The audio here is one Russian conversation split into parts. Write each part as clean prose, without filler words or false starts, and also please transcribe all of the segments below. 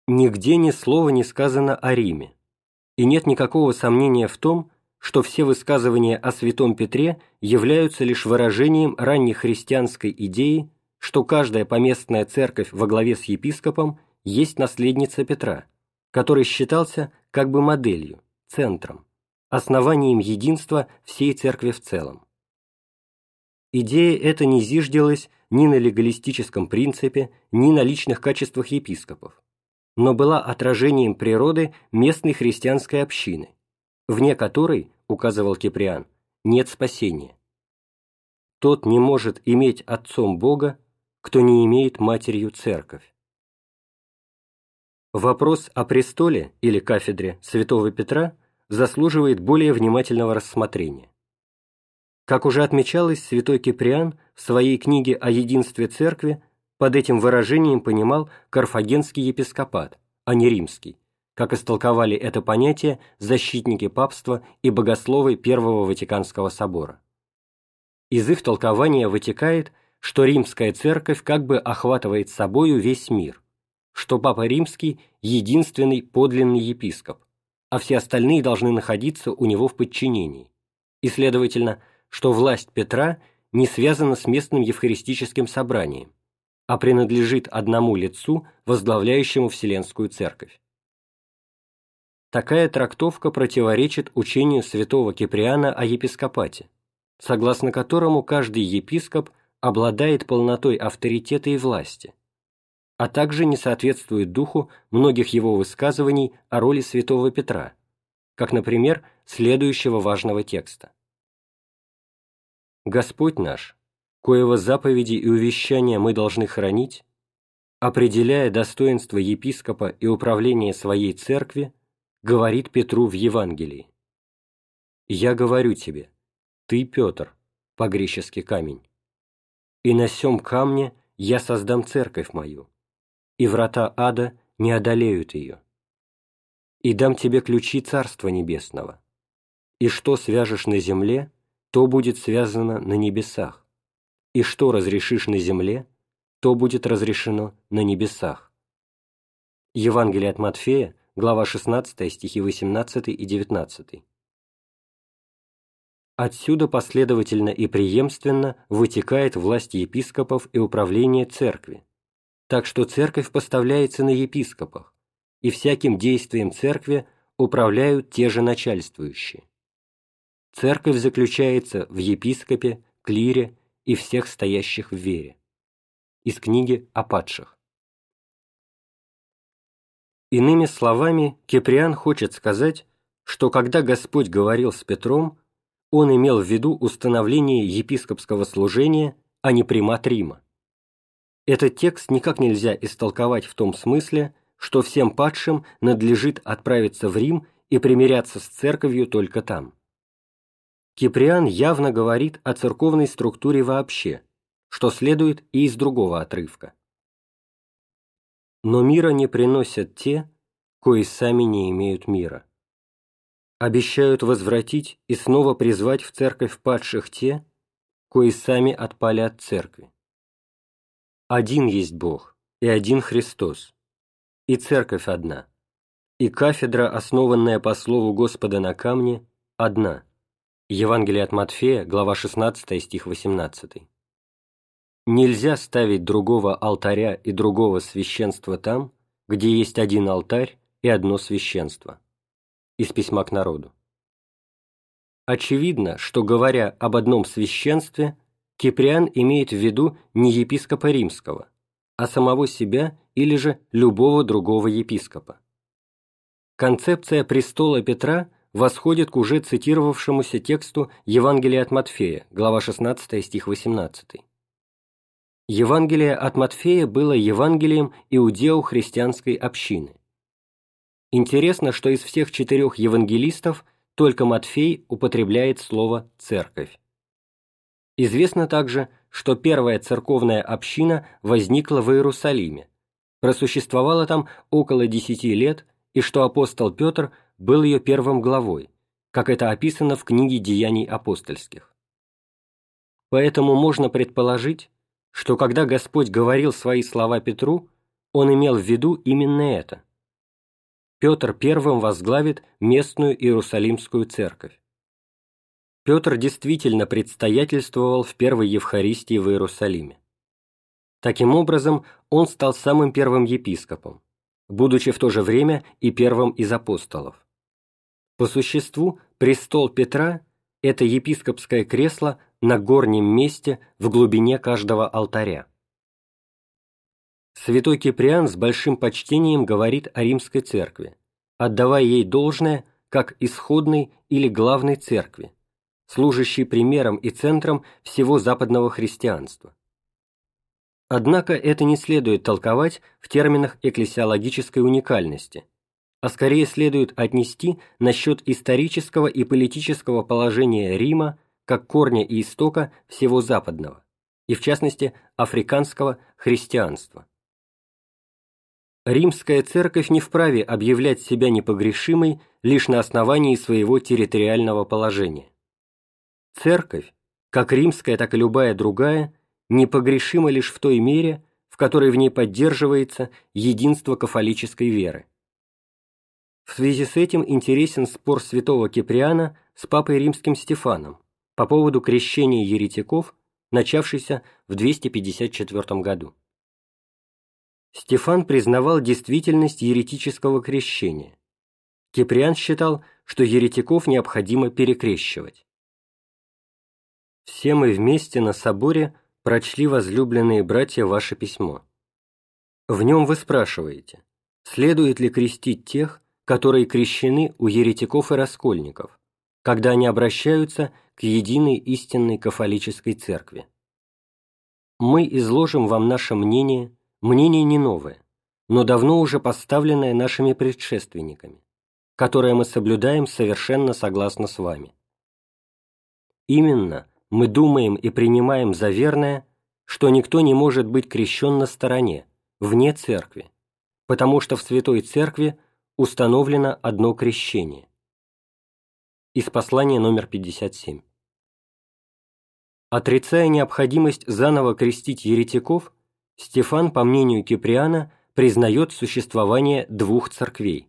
Нигде ни слова не сказано о Риме, и нет никакого сомнения в том, что все высказывания о святом Петре являются лишь выражением раннехристианской идеи, что каждая поместная церковь во главе с епископом есть наследница Петра, который считался как бы моделью, центром, основанием единства всей церкви в целом. Идея эта не зиждилась ни на легалистическом принципе, ни на личных качествах епископов, но была отражением природы местной христианской общины, вне которой, указывал Киприан, нет спасения. Тот не может иметь отцом Бога, кто не имеет матерью церковь. Вопрос о престоле или кафедре святого Петра заслуживает более внимательного рассмотрения. Как уже отмечалось, святой Киприан в своей книге о единстве церкви под этим выражением понимал карфагенский епископат, а не римский, как истолковали это понятие защитники папства и богословы Первого Ватиканского собора. Из их толкования вытекает, что римская церковь как бы охватывает собою весь мир, что Папа Римский – единственный подлинный епископ, а все остальные должны находиться у него в подчинении, и, следовательно, что власть Петра не связана с местным евхаристическим собранием, а принадлежит одному лицу, возглавляющему Вселенскую Церковь. Такая трактовка противоречит учению святого Киприана о епископате, согласно которому каждый епископ обладает полнотой авторитета и власти, а также не соответствует духу многих его высказываний о роли святого Петра, как, например, следующего важного текста. «Господь наш, коего заповеди и увещания мы должны хранить, определяя достоинство епископа и управление своей церкви, говорит Петру в Евангелии: «Я говорю тебе, ты, Петр, по-гречески камень, и на сем камне я создам церковь мою, и врата ада не одолеют ее. И дам тебе ключи Царства Небесного, и что свяжешь на земле, то будет связано на небесах, и что разрешишь на земле, то будет разрешено на небесах». Евангелие от Матфея, глава 16, стихи 18 и 19. Отсюда последовательно и преемственно вытекает власть епископов и управление церкви, так что церковь поставляется на епископах, и всяким действием церкви управляют те же начальствующие. Церковь заключается в епископе, клире и всех стоящих в вере. Из книги о падших. Иными словами, Киприан хочет сказать, что когда Господь говорил с Петром, он имел в виду установление епископского служения, а не примат Рима. Этот текст никак нельзя истолковать в том смысле, что всем падшим надлежит отправиться в Рим и примиряться с церковью только там. Киприан явно говорит о церковной структуре вообще, что следует и из другого отрывка. «Но мира не приносят те, кои сами не имеют мира. Обещают возвратить и снова призвать в церковь падших те, кои сами отпали от церкви. Один есть Бог, и один Христос, и церковь одна, и кафедра, основанная по слову Господа на камне, одна». Евангелие от Матфея, глава 16, стих 18. Нельзя ставить другого алтаря и другого священства там, где есть один алтарь и одно священство. Из письма к народу. Очевидно, что, говоря об одном священстве, Киприан имеет в виду не епископа римского, а самого себя или же любого другого епископа. Концепция престола Петра восходит к уже цитировавшемуся тексту Евангелия от Матфея, глава 16, стих 18. Евангелие от Матфея было Евангелием иудео-христианской общины. Интересно, что из всех 4 евангелистов только Матфей употребляет слово «церковь». Известно также, что первая церковная община возникла в Иерусалиме, просуществовала там около 10 лет, и что апостол Петр был ее первым главой, как это описано в книге «Деяний апостольских». Поэтому можно предположить, что когда Господь говорил свои слова Петру, Он имел в виду именно это, Петр первым возглавит местную Иерусалимскую церковь. Петр действительно предстоятельствовал в первой Евхаристии в Иерусалиме. Таким образом, он стал самым первым епископом, будучи в то же время и первым из апостолов. По существу, престол Петра – это епископское кресло на горнем месте в глубине каждого алтаря. Святой Киприан с большим почтением говорит о римской церкви, отдавая ей должное как исходной или главной церкви, служащей примером и центром всего западного христианства. Однако это не следует толковать в терминах экклесиологической уникальности, а скорее следует отнести насчет исторического и политического положения Рима как корня и истока всего западного, и в частности африканского христианства. Римская церковь не вправе объявлять себя непогрешимой лишь на основании своего территориального положения. Церковь, как римская, так и любая другая, непогрешима лишь в той мере, в которой в ней поддерживается единство кафолической веры. В связи с этим интересен спор святого Киприана с папой римским Стефаном по поводу крещения еретиков, начавшийся в 254 году. Стефан признавал действительность еретического крещения. Киприан считал, что еретиков необходимо перекрещивать. «Все мы вместе на соборе прочли, возлюбленные братья, ваше письмо. В нем вы спрашиваете, следует ли крестить тех, которые крещены у еретиков и раскольников, когда они обращаются к единой истинной кафолической церкви. Мы изложим вам наше мнение не новое, но давно уже поставленное нашими предшественниками, которое мы соблюдаем совершенно согласно с вами. Именно мы думаем и принимаем за верное, что никто не может быть крещен на стороне, вне церкви, потому что в Святой Церкви установлено одно крещение». Из послания номер 57. Отрицая необходимость заново крестить еретиков, Стефан, по мнению Киприана, признает существование двух церквей.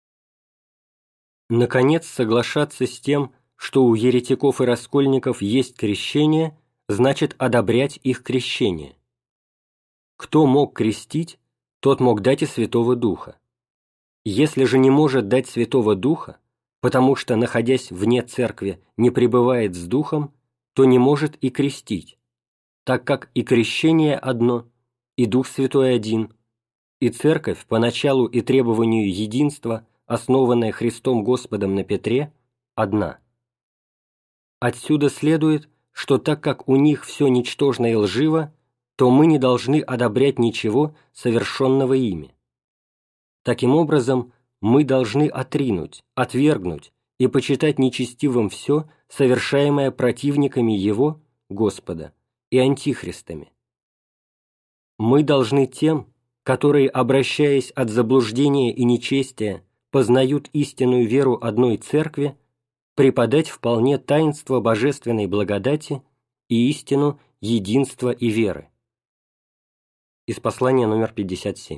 Наконец, соглашаться с тем, что у еретиков и раскольников есть крещение, значит одобрять их крещение. Кто мог крестить, тот мог дать и Святого Духа. Если же не может дать Святого Духа, потому что, находясь вне церкви, не пребывает с Духом, то не может и крестить, так как и крещение одно, и Дух Святой один, и Церковь по началу и требованию единства, основанная Христом Господом на Петре, одна. Отсюда следует, что так как у них все ничтожно и лживо, то мы не должны одобрять ничего, совершенного ими. Таким образом, мы должны отринуть, отвергнуть и почитать нечестивым все, совершаемое противниками Его, Господа, и антихристами. Мы должны тем, которые, обращаясь от заблуждения и нечестия, познают истинную веру одной Церкви, преподать вполне таинство божественной благодати и истину единства и веры. Из послания номер 57.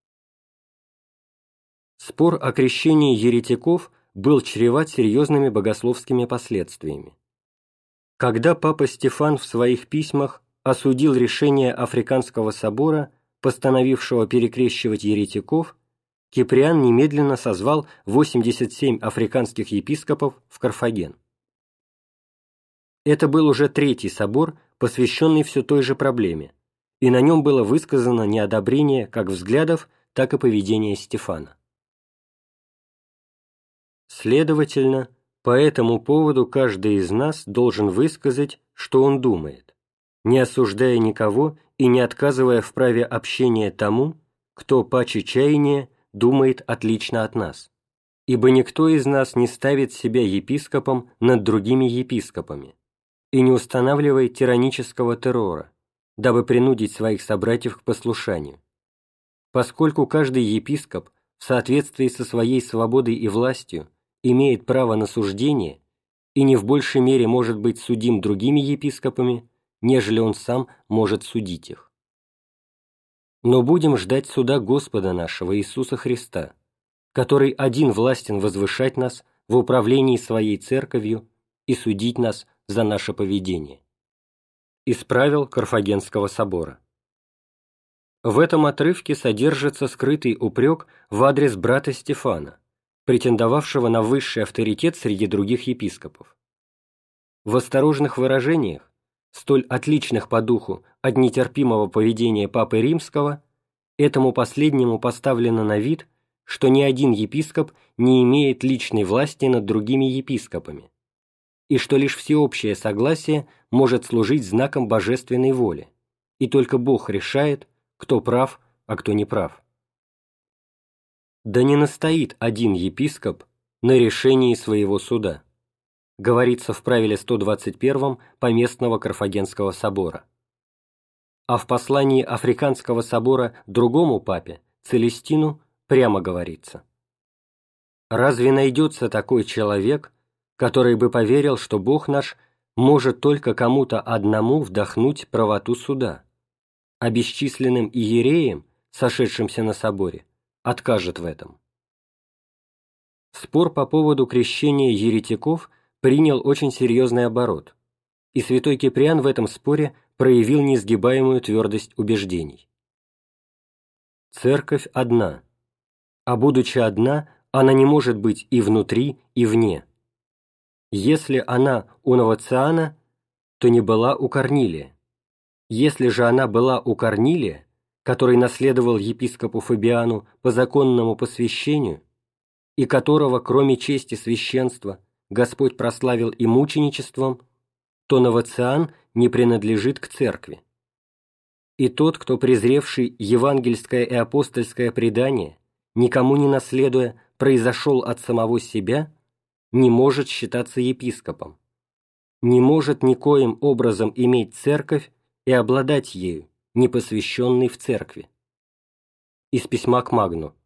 Спор о крещении еретиков был чреват серьезными богословскими последствиями. Когда папа Стефан в своих письмах осудил решение Африканского собора, постановившего перекрещивать еретиков, Киприан немедленно созвал 87 африканских епископов в Карфаген. Это был уже третий собор, посвященный все той же проблеме, и на нем было высказано неодобрение как взглядов, так и поведения Стефана. Следовательно, по этому поводу каждый из нас должен высказать, что он думает, не осуждая никого и не отказывая в праве общения тому, кто паче чаяния думает отлично от нас, ибо никто из нас не ставит себя епископом над другими епископами и не устанавливает тиранического террора, дабы принудить своих собратьев к послушанию, поскольку каждый епископ в соответствии со своей свободой и властью имеет право на суждение и не в большей мере может быть судим другими епископами, нежели он сам может судить их. Но будем ждать суда Господа нашего Иисуса Христа, который один властен возвышать нас в управлении своей церковью и судить нас за наше поведение. Из правил Карфагенского собора. В этом отрывке содержится скрытый упрек в адрес брата Стефана, претендовавшего на высший авторитет среди других епископов. В осторожных выражениях, столь отличных по духу от нетерпимого поведения Папы Римского, этому последнему поставлено на вид, что ни один епископ не имеет личной власти над другими епископами, и что лишь всеобщее согласие может служить знаком божественной воли, и только Бог решает, кто прав, а кто не прав. Да не настоит один епископ на решении своего суда, говорится в правиле 121 Поместного Карфагенского собора. А в послании Африканского собора другому папе, Целестину, прямо говорится: «Разве найдется такой человек, который бы поверил, что Бог наш может только кому-то одному вдохнуть правоту суда, а бесчисленным иереям, сошедшимся на соборе, откажет в этом?» Спор по поводу крещения еретиков принял очень серьезный оборот, и святой Киприан в этом споре проявил несгибаемую твердость убеждений. Церковь одна, а будучи одна, она не может быть и внутри, и вне. Если она у Новациана, то не была у Корнилия. Если же она была у Корнилия, который наследовал епископу Фабиану по законному посвящению, и которого, кроме чести священства, Господь прославил и мученичеством, то Новациан не принадлежит к церкви. И тот, кто, презревший евангельское и апостольское предание, никому не наследуя, произошел от самого себя, не может считаться епископом, не может никоим образом иметь церковь и обладать ею, не посвященный в церкви. Из письма к Магну.